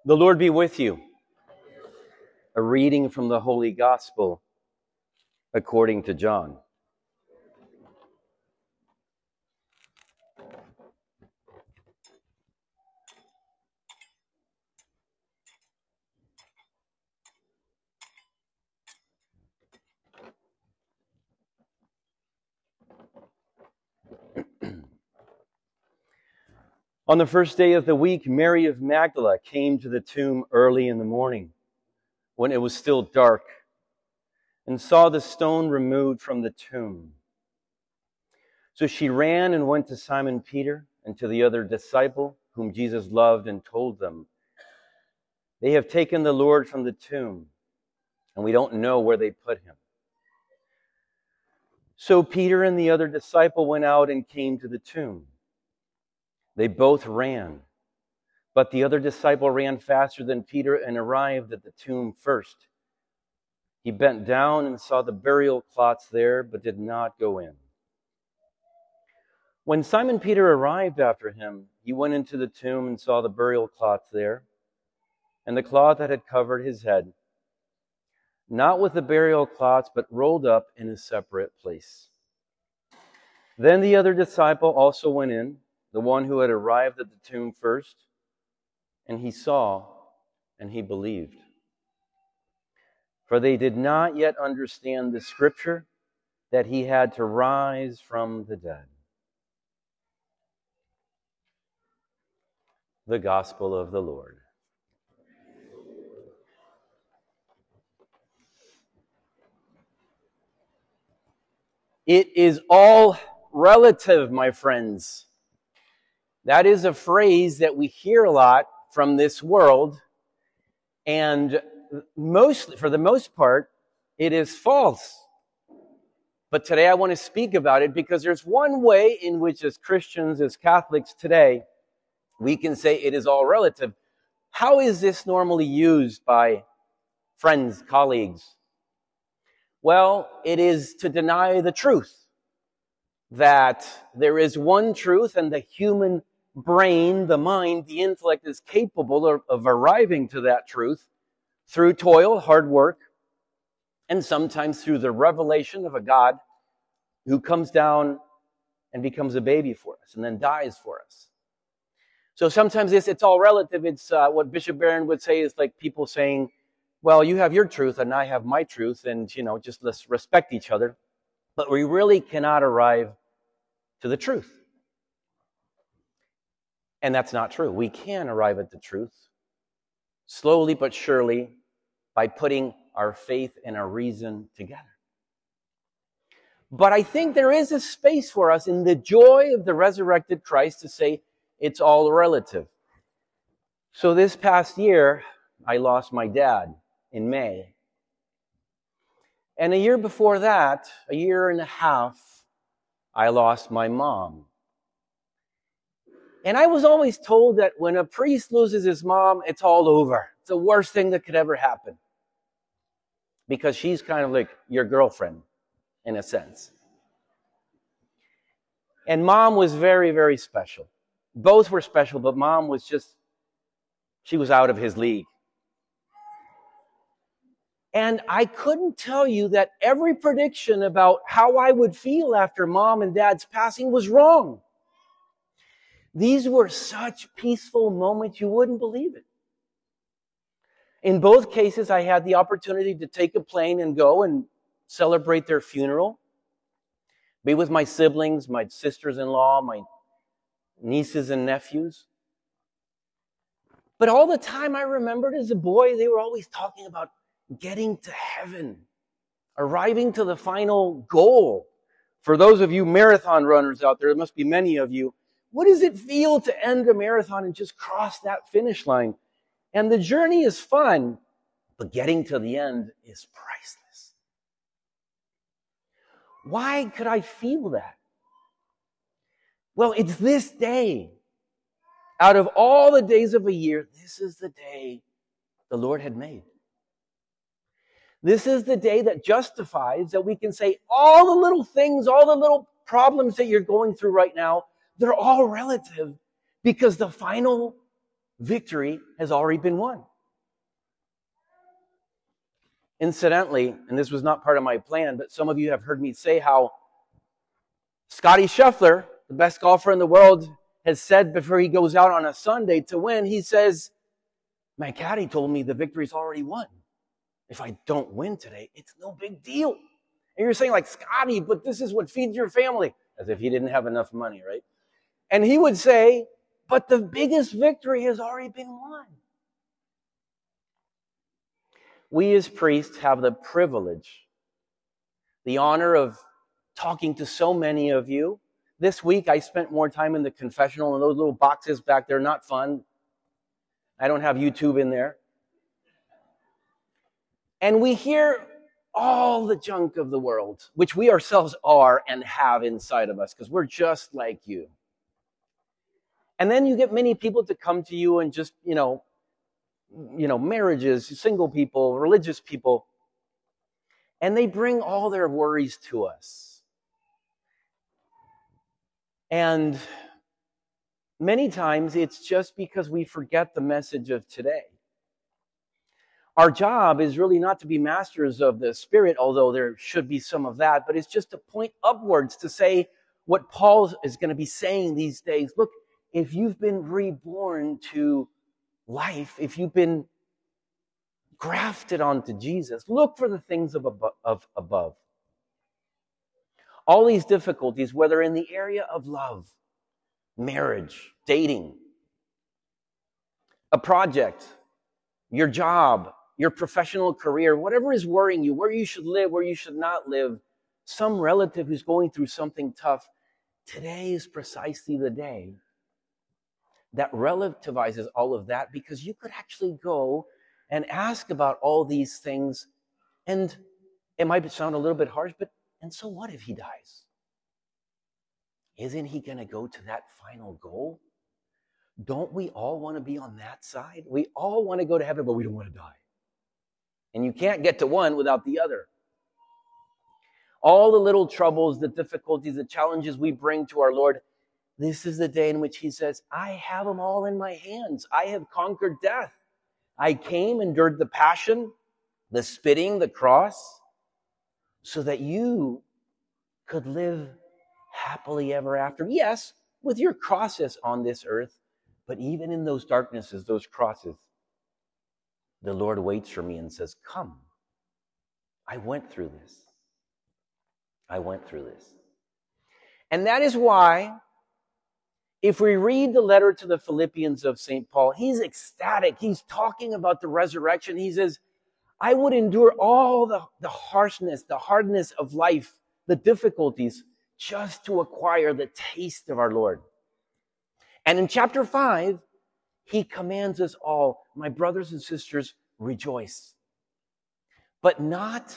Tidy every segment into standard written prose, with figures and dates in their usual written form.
The Lord be with you. A reading from the Holy Gospel according to John. On the first day of the week, Mary of Magdala came to the tomb early in the morning, when it was still dark, and saw the stone removed from the tomb. So she ran and went to Simon Peter and to the other disciple whom Jesus loved and told them, "They have taken the Lord from the tomb, and we don't know where they put him." So Peter and the other disciple went out and came to the tomb. They both ran, but the other disciple ran faster than Peter and arrived at the tomb first. He bent down and saw the burial cloths there, but did not go in. When Simon Peter arrived after him, he went into the tomb and saw the burial cloths there, and the cloth that had covered his head, not with the burial cloths, but rolled up in a separate place. Then the other disciple also went in, the one who had arrived at the tomb first, and he saw and he believed. For they did not yet understand the scripture that he had to rise from the dead. The Gospel of the Lord. It is all relative, my friends. That is a phrase that we hear a lot from this world, and for the most part, it is false. But today I want to speak about it because there's one way in which as Christians, as Catholics today, we can say it is all relative. How is this normally used by friends, colleagues? Well, it is to deny the truth, that there is one truth and the human brain, the mind, the intellect is capable of arriving to that truth through toil, hard work, and sometimes through the revelation of a God who comes down and becomes a baby for us and then dies for us. So sometimes it's all relative. It's what Bishop Barron would say is like people saying, well, you have your truth and I have my truth, and just let's respect each other. But we really cannot arrive to the truth. And that's not true. We can arrive at the truth slowly but surely by putting our faith and our reason together. But I think there is a space for us in the joy of the resurrected Christ to say it's all relative. So this past year, I lost my dad in May. And a year before that, a year and a half, I lost my mom. And I was always told that when a priest loses his mom, it's all over. It's the worst thing that could ever happen. Because she's kind of like your girlfriend, in a sense. And mom was very, very special. Both were special, but mom was she was out of his league. And I couldn't tell you that every prediction about how I would feel after mom and dad's passing was wrong. These were such peaceful moments, you wouldn't believe it. In both cases, I had the opportunity to take a plane and go and celebrate their funeral, be with my siblings, my sisters-in-law, my nieces and nephews. But all the time I remembered as a boy, they were always talking about getting to heaven, arriving to the final goal. For those of you marathon runners out there must be many of you, what does it feel to end a marathon and just cross that finish line? And the journey is fun, but getting to the end is priceless. Why could I feel that? Well, it's this day. Out of all the days of a year, this is the day the Lord had made. This is the day that justifies that we can say all the little things, all the little problems that you're going through right now, they're all relative because the final victory has already been won. Incidentally, and this was not part of my plan, but some of you have heard me say how Scottie Scheffler, the best golfer in the world, has said before he goes out on a Sunday to win, he says, my caddy told me the victory's already won. If I don't win today, it's no big deal. And you're saying like, Scottie, but this is what feeds your family. As if he didn't have enough money, right? And he would say, but the biggest victory has already been won. We as priests have the privilege, the honor of talking to so many of you. This week I spent more time in the confessional, and those little boxes back there, not fun. I don't have YouTube in there. And we hear all the junk of the world, which we ourselves are and have inside of us, because we're just like you. And then you get many people to come to you and just, marriages, single people, religious people, and they bring all their worries to us. And many times it's just because we forget the message of today. Our job is really not to be masters of the Spirit, although there should be some of that, but it's just to point upwards to say what Paul is going to be saying these days. Look, if you've been reborn to life, if you've been grafted onto Jesus, look for the things of above. All these difficulties, whether in the area of love, marriage, dating, a project, your job, your professional career, whatever is worrying you, where you should live, where you should not live, some relative who's going through something tough, today is precisely the day that relativizes all of that, because you could actually go and ask about all these things, and it might sound a little bit harsh, but and so what if he dies? Isn't he going to go to that final goal? Don't we all want to be on that side? We all want to go to heaven, but we don't want to die. And you can't get to one without the other. All the little troubles, the difficulties, the challenges we bring to our Lord, this is the day in which he says, I have them all in my hands. I have conquered death. I came, endured the passion, the spitting, the cross, so that you could live happily ever after. Yes, with your crosses on this earth, but even in those darknesses, those crosses, the Lord waits for me and says, come. I went through this. I went through this. And that is why, if we read the letter to the Philippians of St. Paul, he's ecstatic. He's talking about the resurrection. He says, I would endure all the harshness, the hardness of life, the difficulties, just to acquire the taste of our Lord. And in chapter 5, he commands us all, my brothers and sisters, rejoice. But not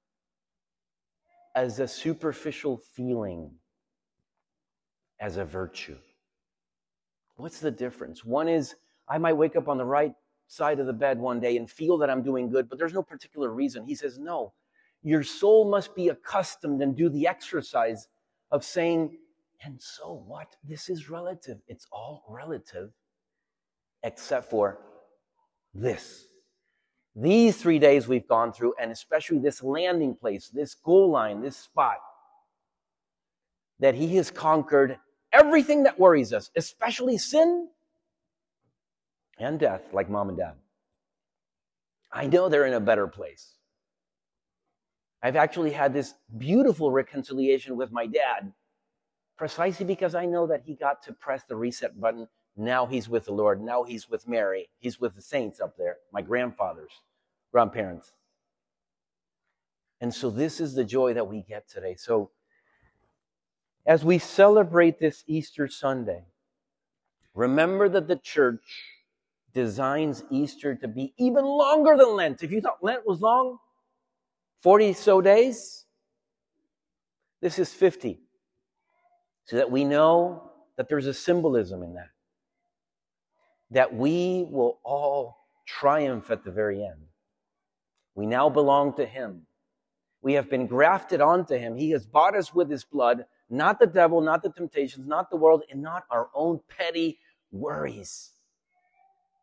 as a superficial feeling, as a virtue. What's the difference? One is, I might wake up on the right side of the bed one day and feel that I'm doing good, but there's no particular reason. He says, no, your soul must be accustomed and do the exercise of saying, and so what? This is relative. It's all relative, except for this. These 3 days we've gone through, and especially this landing place, this goal line, this spot, that he has conquered everything that worries us, especially sin and death, like mom and dad. I know they're in a better place. I've actually had this beautiful reconciliation with my dad, precisely because I know that he got to press the reset button. Now he's with the Lord. Now he's with Mary. He's with the saints up there, my grandfathers, grandparents. And so this is the joy that we get today. So as we celebrate this Easter Sunday, remember that the church designs Easter to be even longer than Lent. If you thought Lent was long, 40 so days, this is 50. So that we know that there's a symbolism in that. That we will all triumph at the very end. We now belong to him. We have been grafted onto him. He has bought us with his blood, not the devil, not the temptations, not the world, and not our own petty worries.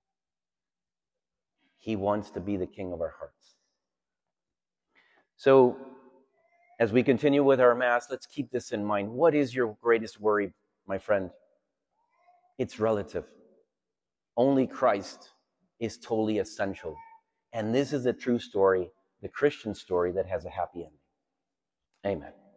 He wants to be the king of our hearts. So, as we continue with our Mass, let's keep this in mind. What is your greatest worry, my friend? It's relative. Only Christ is totally essential. And this is a true story, the Christian story that has a happy ending. Amen.